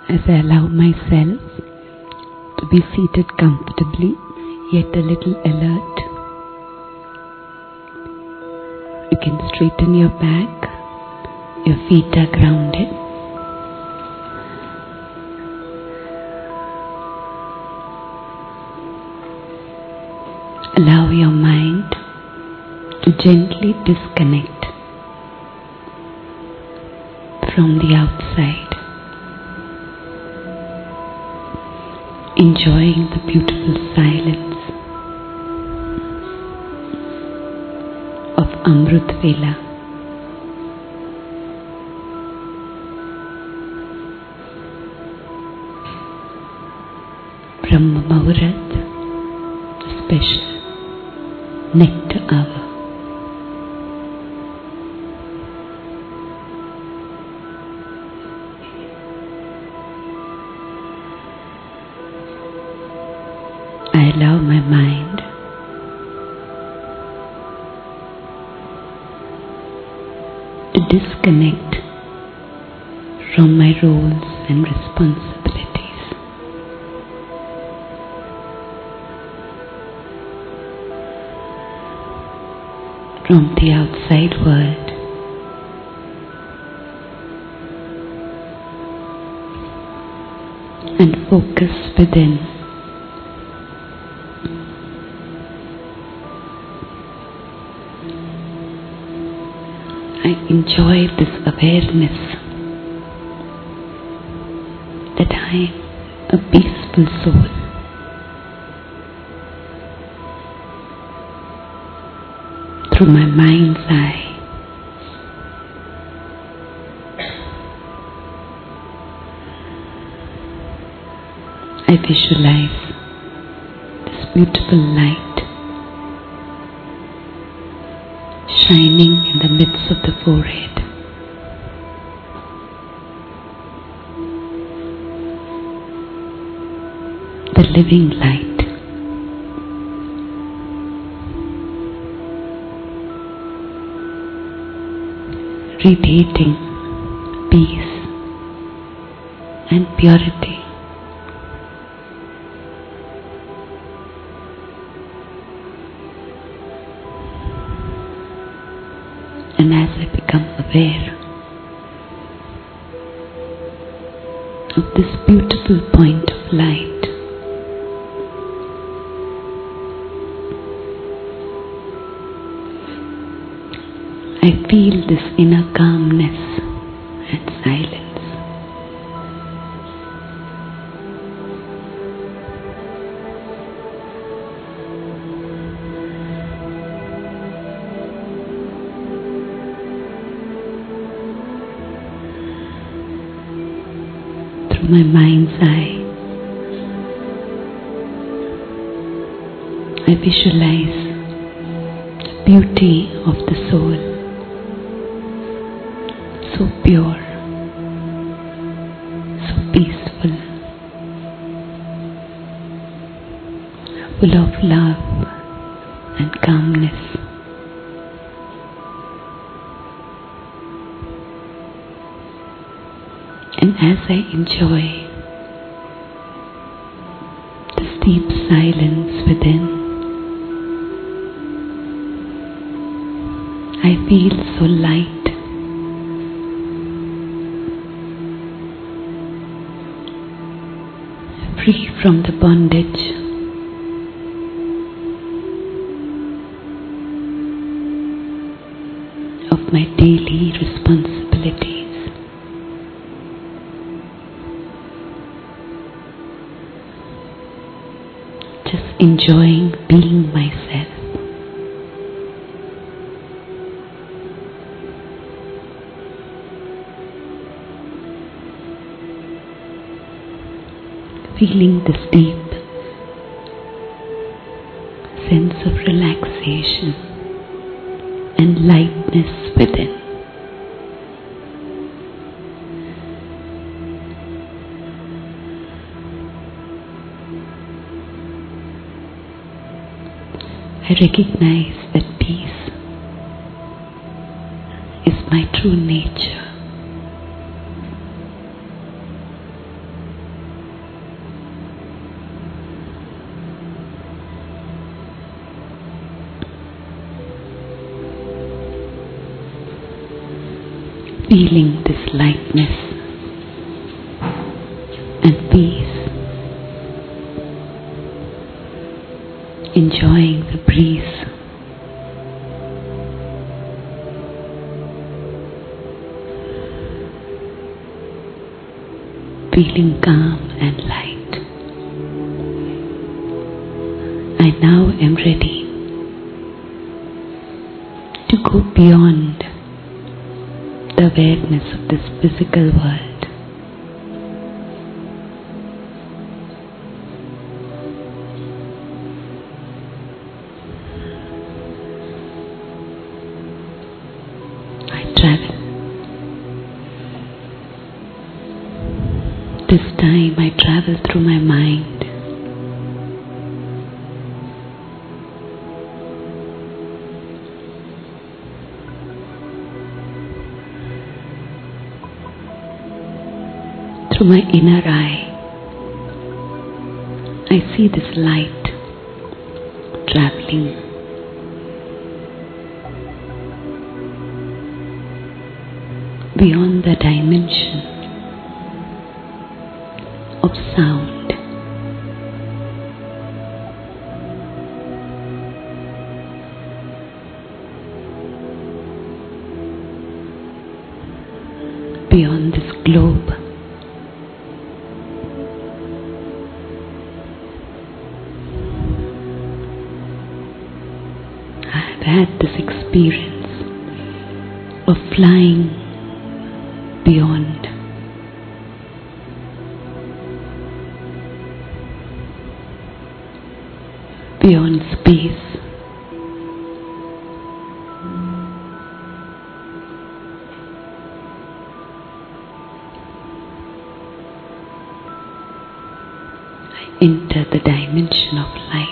as I allow myself to be seated comfortably, yet a little alert. You can straighten your back, your feet are grounded. Allow your mind to gently disconnect from the outside, enjoying the beautiful silence of Amrit Vela. Brahma Muhurat, special nectar hour. I allow my mind to disconnect from my roles and responsibilities. From the outside world. And focus within. I enjoy this awareness that I am a peaceful soul. Through my mind's eye, I visualize this beautiful light shining in the midst of the forehead. The living light. Radiating peace and purity. And as I become aware of this beautiful point of light, I feel this inner calmness and silence. Through my mind's eye, I visualize the beauty of the soul. So pure, so peaceful, full of love and calmness. And as I enjoy this deep silence within, I feel so light. Free from the bondage of my daily responsibilities. Just enjoying being myself. Feeling this deep sense of relaxation and lightness within. I recognize that peace is my true nature. feeling this lightness and peace, enjoying the breeze, feeling calm and light. I now am ready to go beyond the awareness of this physical world. I travel. This time I travel through my mind. Through my inner eye, I see this light traveling beyond the dimension of sound. Beyond this globe. Had this experience of flying beyond, beyond space. I enter the dimension of light.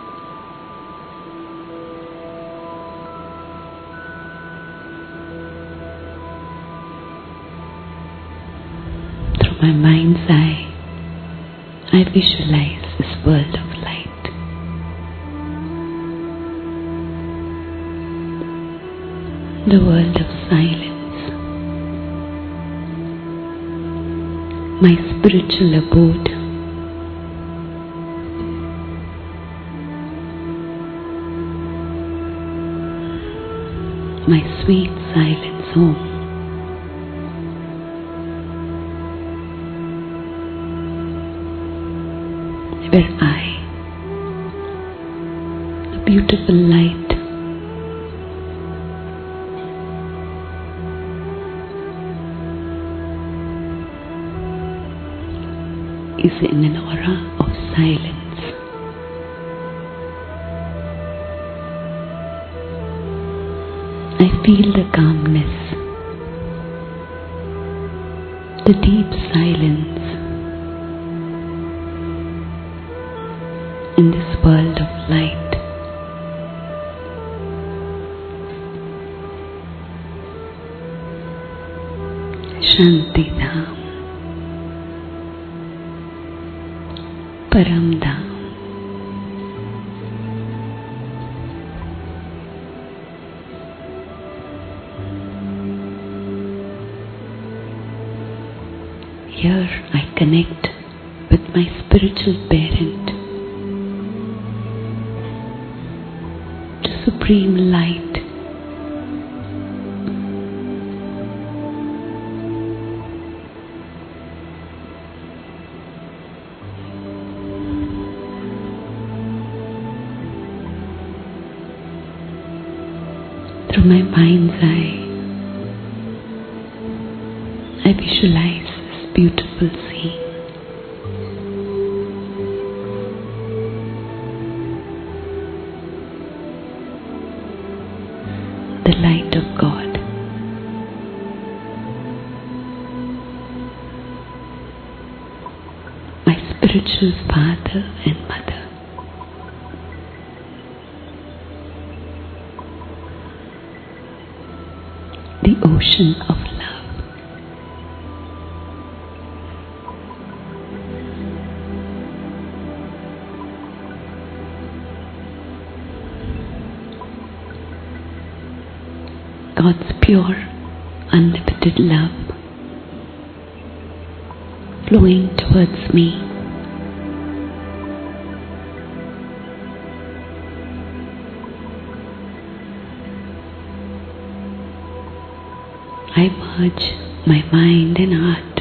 My mind's eye, I visualize this world of light. The world of silence. My spiritual abode. My sweet silence home. Where I, the beautiful light, is in an aura of silence. I feel the calmness, the deep silence in this world of light. Shanti Dham, Param Dham. Here I connect with my spiritual parent, supreme light. Through my mind's eye, I visualize this beautiful scene. The light of God. My spiritual father and mother. The ocean of love. God's pure, unlimited love flowing towards me. I merge my mind and heart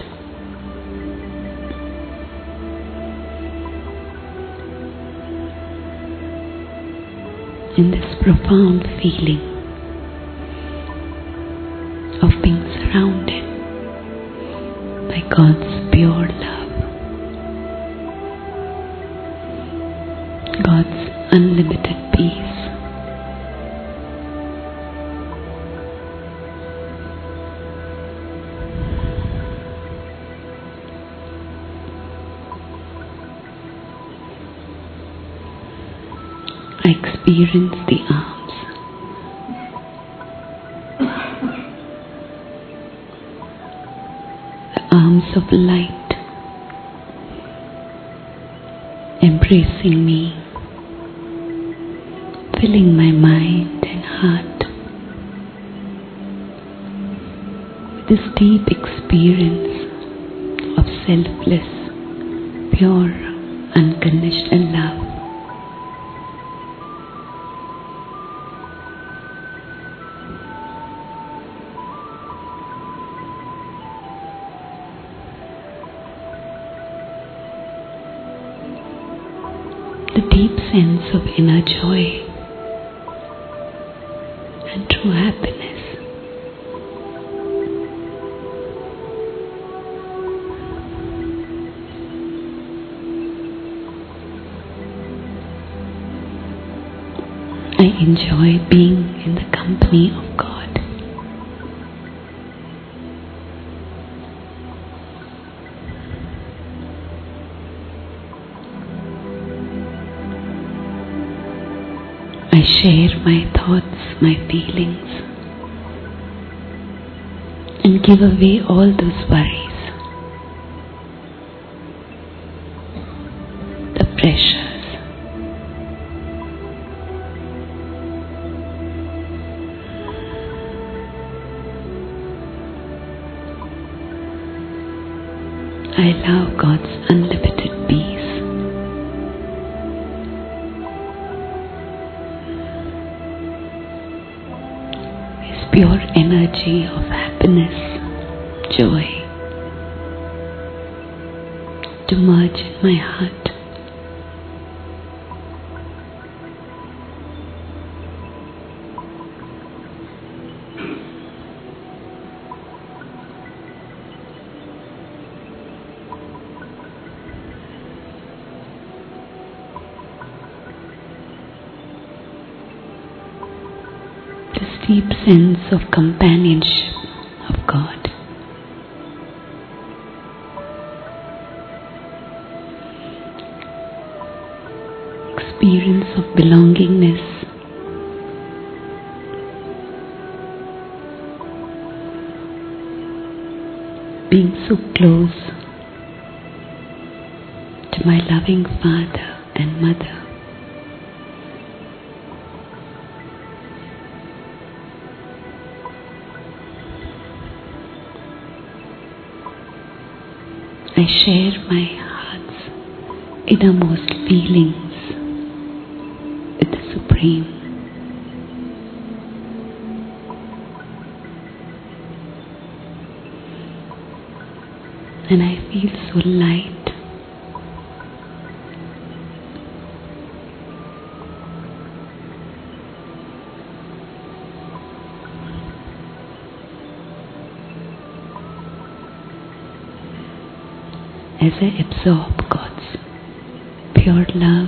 in this profound feeling of being surrounded by God's pure love, God's unlimited peace. I experience the arms of light embracing me, filling my mind and heart with this deep experience of selfless, pure, unconditional love. The deep sense of inner joy and true happiness. I enjoy being in the company of God. I share my thoughts, my feelings, and give away all those worries, the pressures. I allow God's unlimited peace. Pure energy of happiness, joy to merge in my heart. This deep sense of companionship of God. Experience of belongingness. Being so close to my loving Father and Mother. I share my heart's innermost feelings with the Supreme. And I feel so light. As I absorb God's pure love,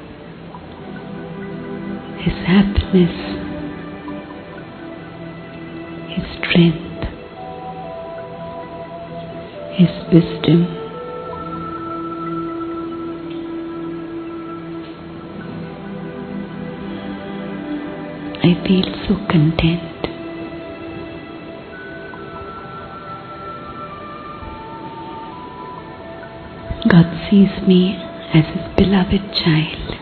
His happiness, His strength, His wisdom, I feel so content. God sees me as His beloved child.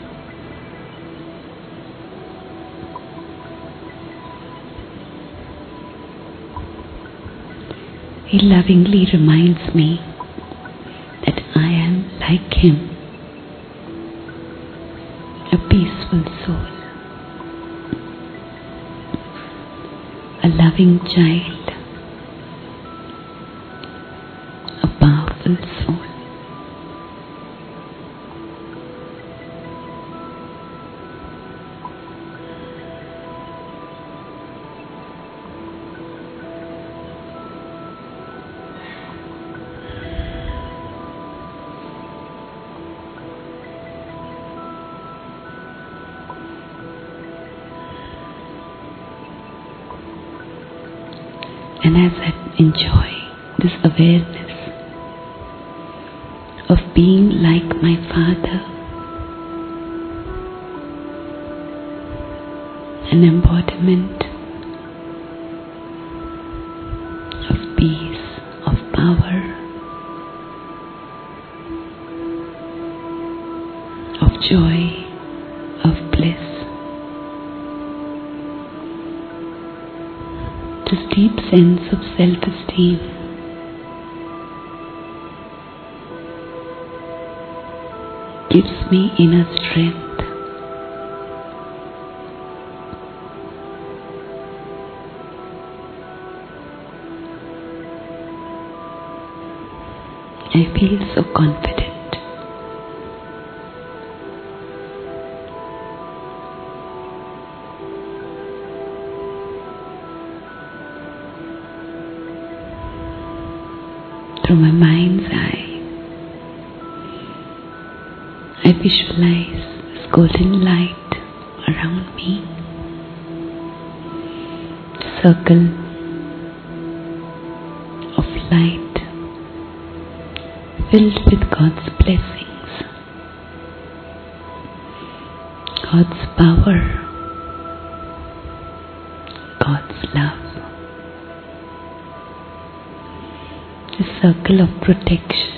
He lovingly reminds me that I am like him, a peaceful soul, a loving child, a powerful soul. And as I enjoy this awareness of being like my Father, an embodiment of peace, of power, of joy, of bliss, this deep sense of self-esteem gives me inner strength. I feel so confident. Through my mind's eye, I visualize this golden light around me, circle of light filled with God's blessings, God's power, God's love. A circle of protection,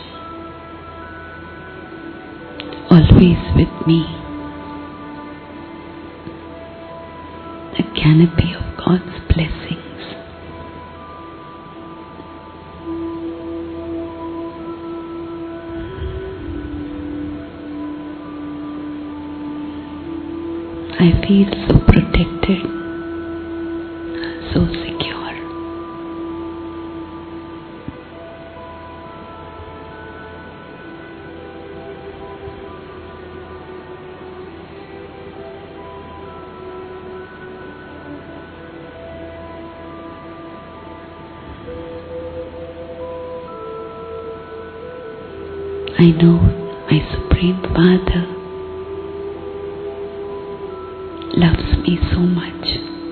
always with me, a canopy of God's blessings. I feel so protected, so secure. I know my Supreme Father loves me so much.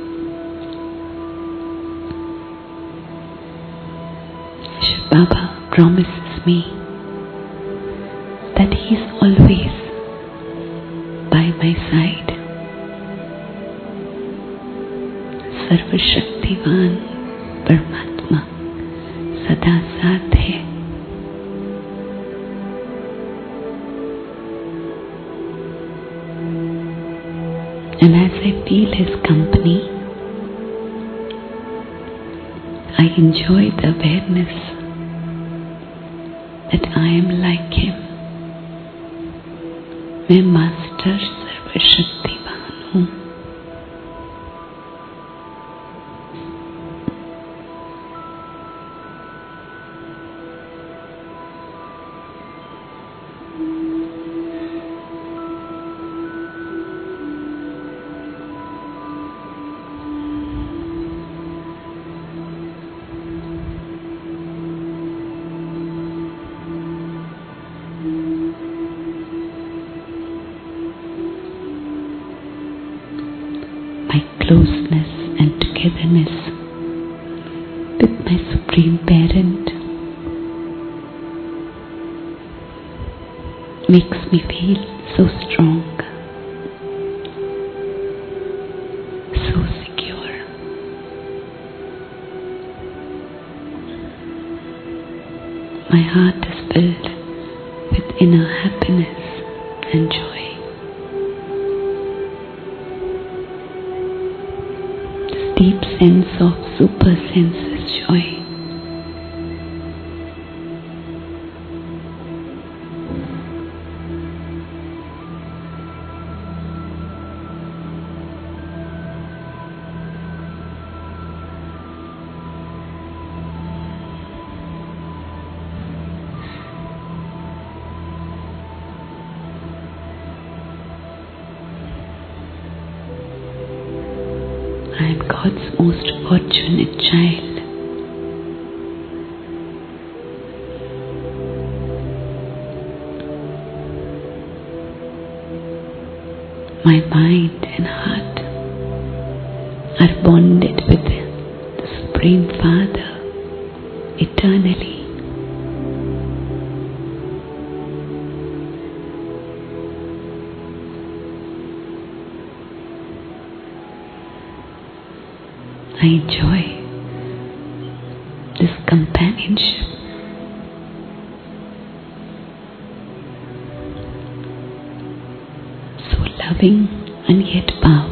Shiv Baba promises me that He is always by my side. Sarva Shaktivan Paramatma Sada Saath hai. And as I feel His company, I enjoy the awareness that I am like Him. मैं master सर्वशक्तिवान हूँ. Closeness and togetherness with my Supreme Parent makes me feel so strong, so secure. My heart is filled with inner happiness and joy. Deep sense of super senses joy I am God's most fortunate child. My mind and heart are bonded with the Supreme Father eternally. I enjoy this companionship. So loving and yet powerful.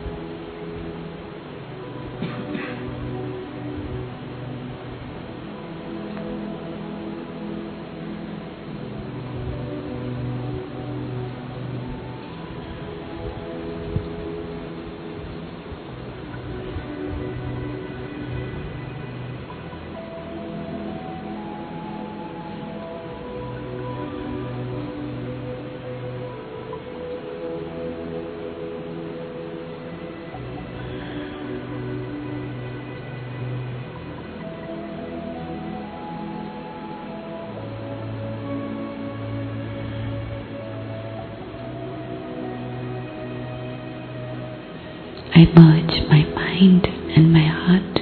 I merge my mind and my heart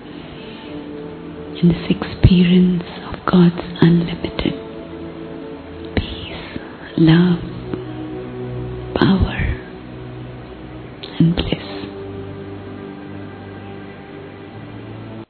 in this experience of God's unlimited peace, love, power, and bliss.